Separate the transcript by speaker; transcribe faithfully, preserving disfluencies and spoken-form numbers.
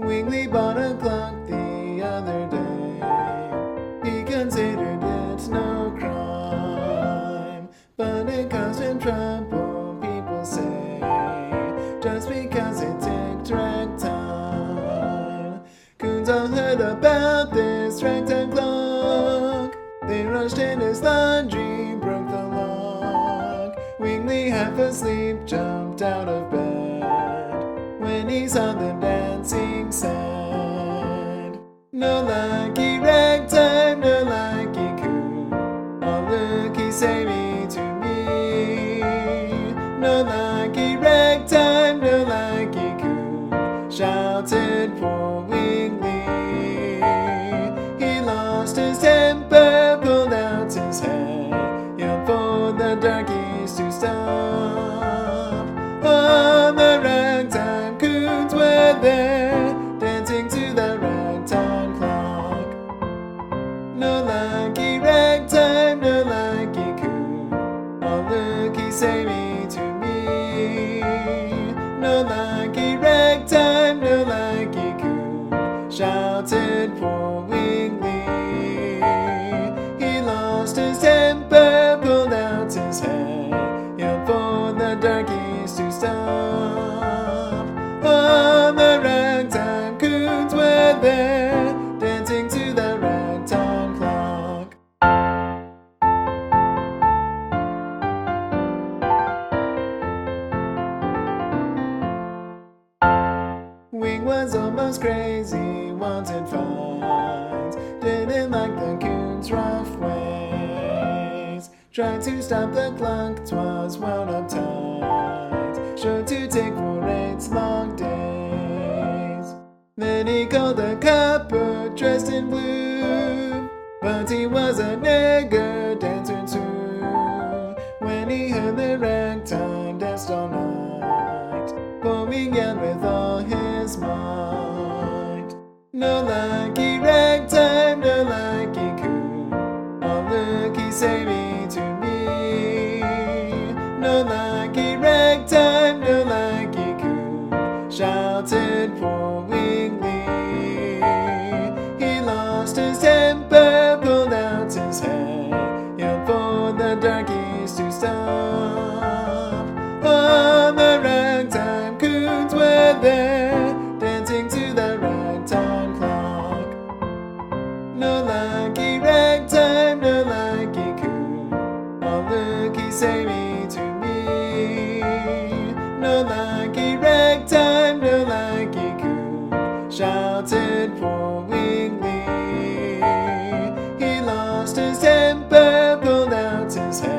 Speaker 1: Wingley bought a clock the other day. He considered it no crime, but it caused him trouble, people say, just because it ticked ragtime. Coons all heard about this ragtime clock. They rushed in his laundry, broke the lock. Wingley, half asleep, jumped out of bed when he saw the dancing sand. No lucky ragtime, no lucky coon. Oh look, he's saving to me. No lucky ragtime, no lucky coon, shouted poor Wingley. He lost his temper, pulled out his hair, yelled for the darkies to stop. Oh, the ragtime coons were there, dancing to the ragtime clock. No lucky ragtime, no lucky coon. Oh look, he's saving to me. No lucky ragtime, no lucky coon, shouted poor Wingley. He lost his temper, pulled out his hair, yelled for the darkies to stop. Oh, the ragtime coons were there, dancing to the ragtime clock. Wing was almost crazy, wanted fights, didn't like the coons' rough ways. Tried to stop the clock, 'twas wound up tight, sure to tick for its long days. Then he called a copper dressed in blue, but he was a nigger dancer too. When he heard the ragtime, danced all night, pouring out with all his might. No lucky ragtime, no lucky coon. Oh look, he's saving to me. No lucky ragtime, no lucky coon, shouted poor Wingley. He lost his temper, pulled out his hair, yelled for the darkies to stop. Oh, the ragtime coons were there, dancing to the ragtime clock. No lucky ragtime, no lucky coon. Oh look, he's saving to me. No lucky ragtime, no lucky coon, shouted poor Wingley. He lost his temper, pulled out his hair,